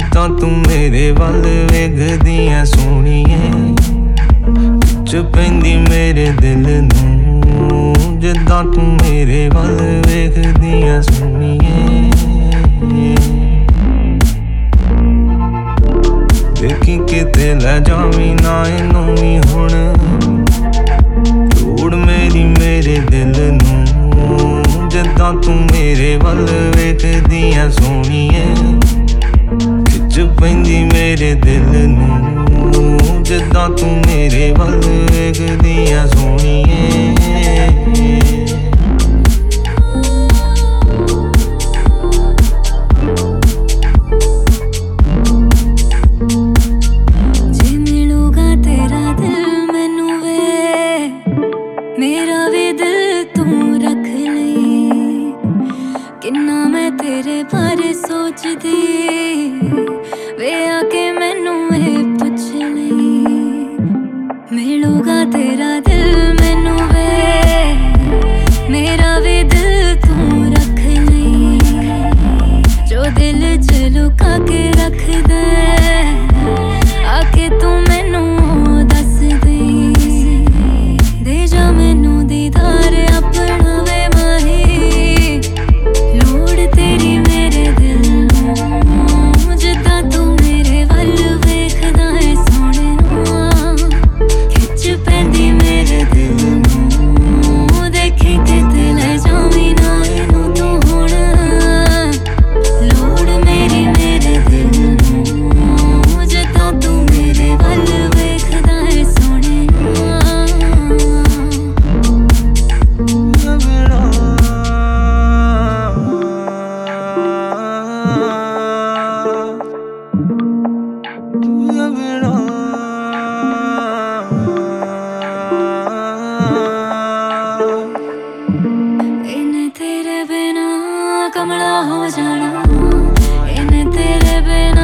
ਜਿੱਦਾਂ ਤੂੰ ਮੇਰੇ ਵੱਲ ਵੇਖਦੀ ਐ ਸੋਹਣੀਏ, ਖਿੱਚ ਪੈਂਦੀ ਮੇਰੇ ਦਿਲ ਨੂੰ। ਜਿੱਦਾਂ ਤੂੰ ਮੇਰੇ ਵੱਲ ਵੇਖਦੀ ਐ ਸੋਹਣੀਏ, ਦੇਖੀ ਕਿਤੇ ਲੈ ਜਾਵੀਂ ਨਾ ਇਹਨੂੰ ਵੀ ਹੁਣ, ਤੋੜ ਮੇਰੀ ਮੇਰੇ ਦਿਲ ਨੂੰ। ਜਿੱਦਾਂ ਤੂੰ ਮੇਰੇ ਵੱਲ ਵੇਖਦੀ ਐ ਸੋਹਣੀਏ, ਖਿੱਚ ਪੈਂਦੀ ਮੇਰੇ ਦਿਲ ਨੂੰ। ਜਿੱਦਾਂ ਤੂੰ ਮੇਰੇ ਵੱਲ ਵੇਖਦੀ ਐ ਸੋਹਣੀਏ। मेरा भी दिल तू रख लई, किन्ना मैं तेरे बारे सोचदी वे आके मैनू पुछ लई। मिलूगा तेरा दिल मैनू वे, मेरा भी दिल तू रख लई। जो दिल च लुका के रख दे आके तू मैनू दस दे। दे जा मैनू दीदार अपना वे माही, लोड़ तेरी मेरे दिल नूं। जिद्दां तू मेरे वल वेखदा है सोहणिया, खिच पैंदी मेरे दिल नूं। देखी किते ले जावीं ना इनू तू हुण, लोड़ मेरी मेरे दिल नूं। जिद्दां तू मेरे वल वेखदा है सोहणिया। इन्हें तेरे बिना कमला हो जाना, इन्हें तेरे बिना